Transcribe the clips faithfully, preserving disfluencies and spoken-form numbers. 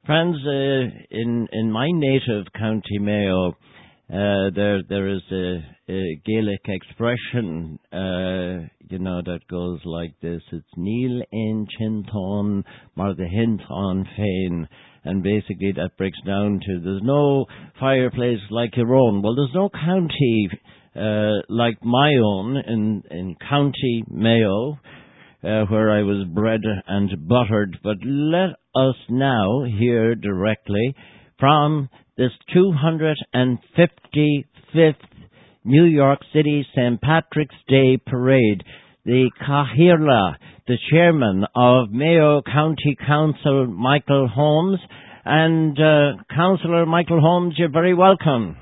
Friends, uh, in in my native County Mayo, uh, there there is a, a Gaelic expression, uh, you know, that goes like this: "It's Neil in Chinton, mar the hint on Fain," and basically that breaks down to there's no fireplace like your own. Well, there's no county uh, like my own in in County Mayo. Uh, where I was bred and buttered, but let us now hear directly from this two hundred fifty-fifth New York City Saint Patrick's Day Parade. The Cathaoirleach, the chairman of Mayo County Council, Michael Holmes. And uh, Councillor Michael Holmes, you're very welcome.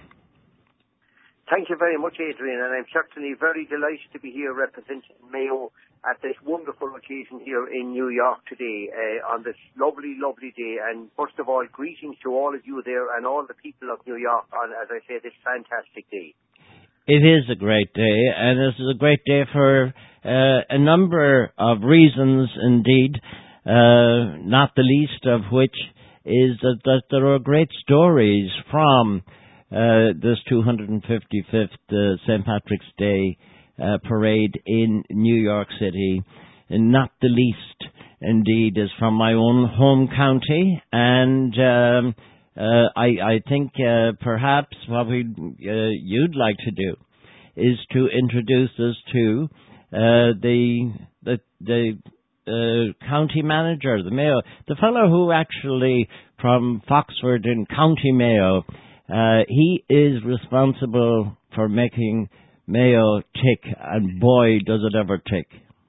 Thank you very much, Adrian, and I'm certainly very delighted to be here representing Mayo at this wonderful occasion here in New York today, uh, on this lovely, lovely day. And first of all, greetings to all of you there and all the people of New York on, as I say, this fantastic day. It is a great day, and this is a great day for uh, a number of reasons indeed, uh, not the least of which is that, that there are great stories from Uh, this two hundred fifty-fifth uh, Saint Patrick's Day uh, parade in New York City, and not the least, indeed, is from my own home county. And um, uh, I, I think uh, perhaps what we uh, you'd like to do is to introduce us to uh, the the the uh, county manager, the mayor, the fellow who actually from Foxford in County Mayo. Uh, he is responsible for making Mayo tick, and boy, does it ever tick.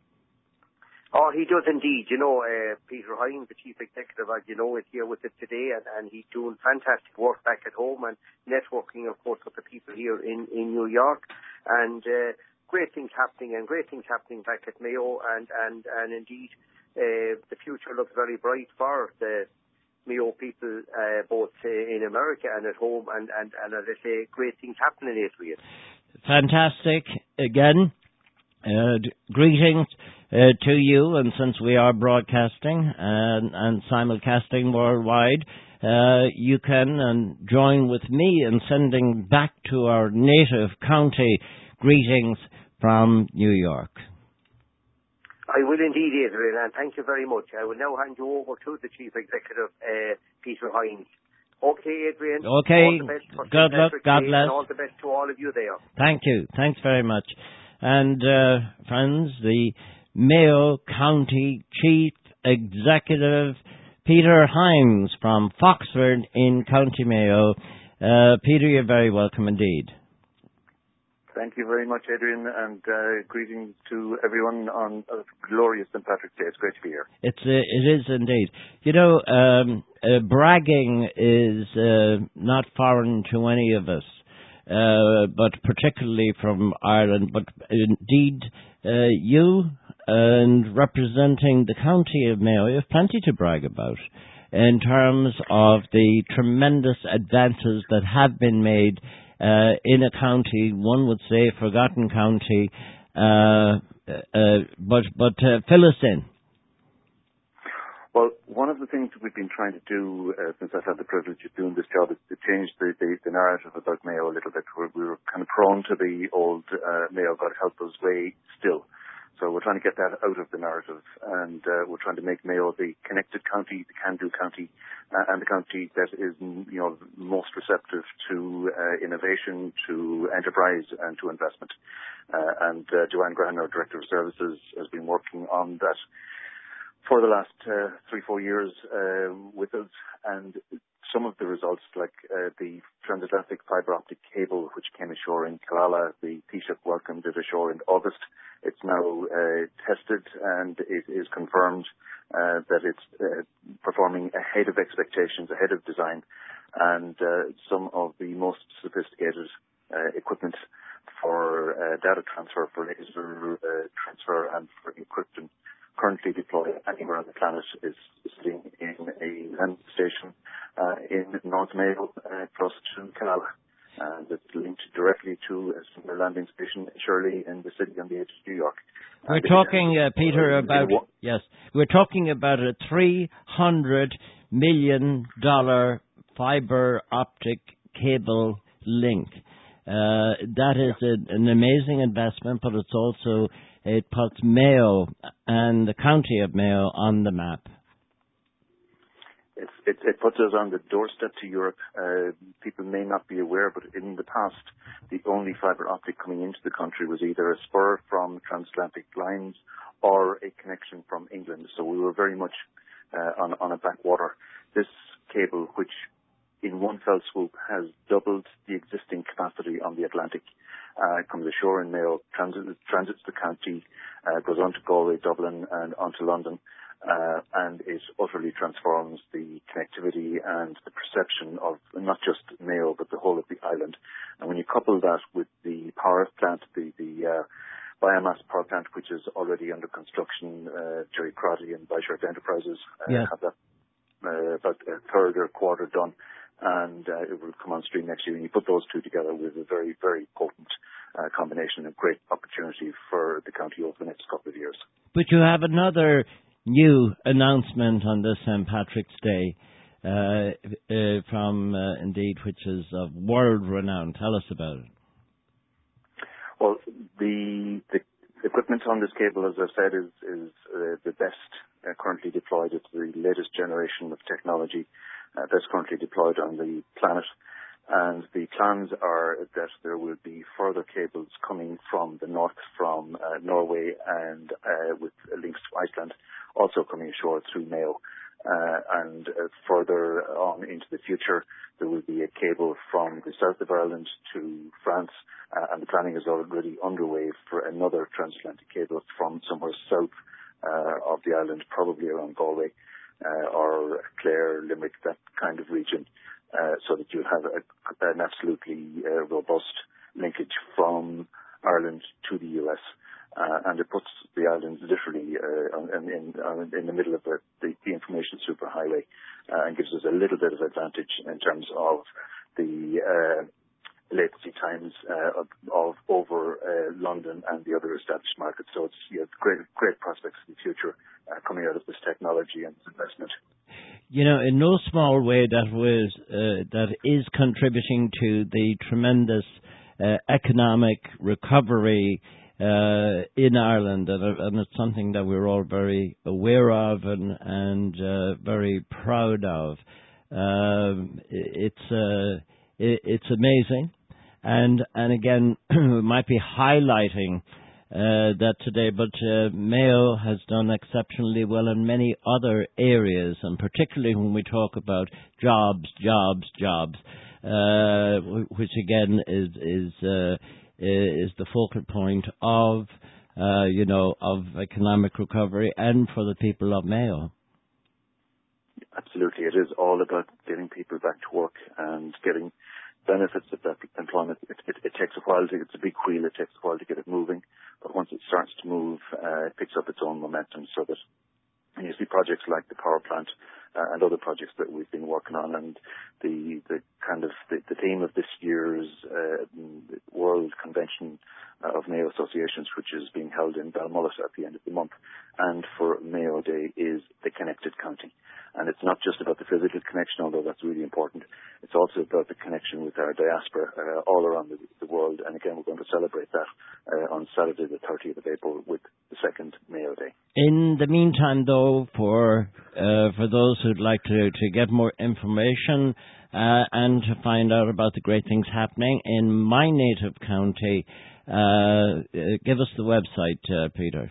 Oh, he does indeed. You know, uh, Peter Hines, the chief executive, as you know, is here with us today, and, and he's doing fantastic work back at home and networking, of course, with the people here in, in New York. And uh, great things happening, and great things happening back at Mayo, and, and, and indeed, uh, the future looks very bright for the Mayo people, uh, both uh, in America and at home, and, and, and as I say, great things happening, Adrian. Fantastic. Again, uh, greetings uh, to you, and since we are broadcasting and, and simulcasting worldwide, uh, you can and join with me in sending back to our native county greetings from New York. I will indeed, Adrian, and thank you very much. I will now hand you over to the Chief Executive, uh, Peter Hines. Okay, Adrian. Okay. All the best for Good luck. God bless. And all the best to all of you there. Thank you. Thanks very much. And, uh, friends, the Mayo County Chief Executive, Peter Hines from Foxford in County Mayo. Uh, Peter, you're very welcome indeed. Thank you very much, Adrian, and uh, greetings to everyone on a glorious Saint Patrick's Day. It's great to be here. It's uh, it is indeed. You know, um, uh, bragging is uh, not foreign to any of us, uh, but particularly from Ireland. But indeed, uh, you and representing the county of Mayo, you have plenty to brag about in terms of the tremendous advances that have been made Uh, in a county, one would say, forgotten county, uh, uh, but but uh, fill us in. Well, one of the things that we've been trying to do uh, since I've had the privilege of doing this job is to change the, the, the narrative about Mayo a little bit. We're, we were kind of prone to the old uh, Mayo, God help us way still. So we're trying to get that out of the narrative, and uh, we're trying to make Mayo the connected county, the can-do county, uh, and the county that is, you know, most receptive to uh, innovation, to enterprise, and to investment. Uh, and uh, Joanne Graham, our Director of Services, has been working on that for the last uh, three, four years uh, with us, and some of the results, like uh, the transatlantic fibre optic cable, which came ashore in Killala, the Taoiseach welcomed it ashore in August. It's now uh, tested, and it is confirmed uh, that it's uh, performing ahead of expectations, ahead of design, and uh, some of the most sophisticated uh, equipment for uh, data transfer, for laser uh, transfer, and for encryption currently deployed anywhere on the planet is sitting in a land station uh, in North Mayo, uh, close to Killala. And it's linked directly to a similar landing station in Shirley in the city on the edge of New York. We're and talking, uh, Peter, uh, about, yes, we're talking about a three hundred million dollars fiber optic cable link. Uh, that is a, an amazing investment, but it's also, it puts Mayo and the county of Mayo on the map. It, it, it puts us on the doorstep to Europe. Uh, people may not be aware, but in the past, the only fibre optic coming into the country was either a spur from transatlantic lines or a connection from England. So we were very much uh, on, on a backwater. This cable, which in one fell swoop has doubled the existing capacity on the Atlantic, uh, comes ashore in Mayo, transit, transits the county, uh, goes on to Galway, Dublin, and onto London. Uh, and it utterly transforms the connectivity and the perception of not just Mayo, but the whole of the island. And when you couple that with the power plant, the, the uh, biomass power plant, which is already under construction, uh, Jerry Crotty and Byshark Enterprises uh, yeah. have that uh, about a third or quarter done, and uh, it will come on stream next year. And you put those two together with a very, very potent uh, combination, a great opportunity for the county over the next couple of years. But you have another new announcement on this Saint Patrick's Day uh, uh, from uh, Indeed, which is of world renown. Tell us about it. Well, the, the equipment on this cable, as I've said, is, is uh, the best uh, currently deployed. It's the latest generation of technology uh, that's currently deployed on the planet. And the plans are that there will be further cables coming from the north, from uh, Norway, and uh, with links to Iceland, also coming ashore through Mayo. Uh, and uh, further on into the future, there will be a cable from the south of Ireland to France, uh, and the planning is already underway for another transatlantic cable from somewhere south uh, of the island, probably around Galway uh, or Clare, Limerick, that kind of region. Uh, so that you'll have a, an absolutely uh, robust linkage from Ireland to the U S. Uh, and it puts the island literally uh, in, in, in the middle of the, the, the information superhighway uh, and gives us a little bit of advantage in terms of the uh, latency times uh, of, of over uh, London and the other established markets. So it's you know, great, great prospects for the future uh, coming out of this technology and this investment. You know, in no small way, that was uh, that is contributing to the tremendous uh, economic recovery uh, in Ireland, and, and it's something that we're all very aware of and and uh, very proud of. Um, it's uh, it, it's amazing, and and again, we might be highlighting Uh, that today, but uh, Mayo has done exceptionally well in many other areas, and particularly when we talk about jobs, jobs, jobs, uh, which again is is uh, is the focal point of uh, you know of economic recovery and for the people of Mayo. Absolutely, it is all about getting people back to work and getting benefits of that employment. It, it, it takes a while to, it's a big wheel, it takes a while to get it moving, but once it starts to move, uh, it picks up its own momentum, so that you see projects like the power plant uh, and other projects that we've been working on, and the, the kind of, the, the theme of this year's uh, World Convention of Mayo Associations, which is being held in Balmullis at the end of the month, and for Mayo Day, is the Connected County. And it's not just about the physical connection, although that's really important. It's also about the connection with our diaspora uh, all around the, the world. And again, we're going to celebrate that uh, on Saturday, the thirtieth of April, with the second Mayo Day. In the meantime, though, for uh, for those who'd like to, to get more information uh, and to find out about the great things happening in my native county, uh, give us the website, uh, Peter.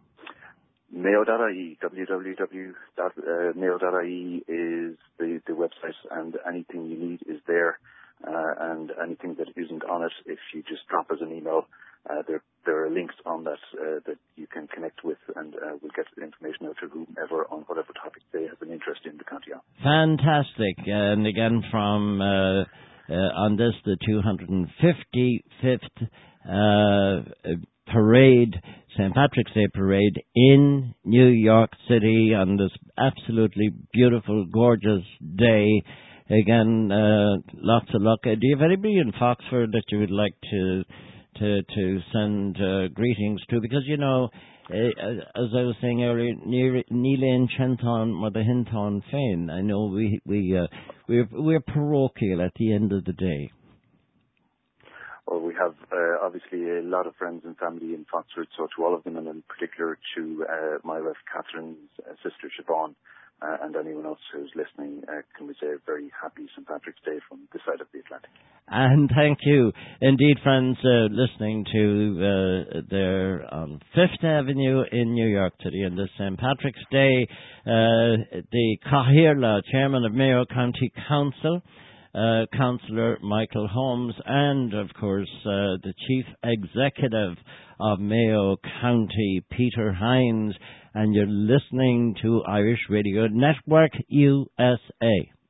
Mayo dot I E, w w w dot mayo dot I E is the, the website, and anything you need is there, uh, and anything that isn't on it, if you just drop us an email, uh, there there are links on that uh, that you can connect with, and uh, we'll get information out to whomever on whatever topic they have an interest in the county on. Fantastic. And again, from uh, uh, on this, the two hundred fifty-fifth uh, parade, Saint Patrick's Day parade in New York City on this absolutely beautiful, gorgeous day. Again, uh, lots of luck. Uh, do you have anybody in Foxford that you would like to to to send uh, greetings to? Because, you know, as I was saying earlier, Níl Chenton or the Hinton Fain. I know we we uh, we're we're parochial at the end of the day. Well, we have uh, obviously a lot of friends and family in Foxford, so to all of them, and in particular to uh, my wife Catherine's uh, sister Siobhan, uh, and anyone else who's listening, uh, can we say a very happy Saint Patrick's Day from this side of the Atlantic. And thank you. Indeed, friends, uh, listening to uh, there on Fifth Avenue in New York City on this Saint Patrick's Day, uh, the Cathaoirleach, Chairman of Mayo County Council, Uh, Councillor Michael Holmes, and of course uh, the Chief Executive of Mayo County, Peter Hines, and you're listening to Irish Radio Network U S A.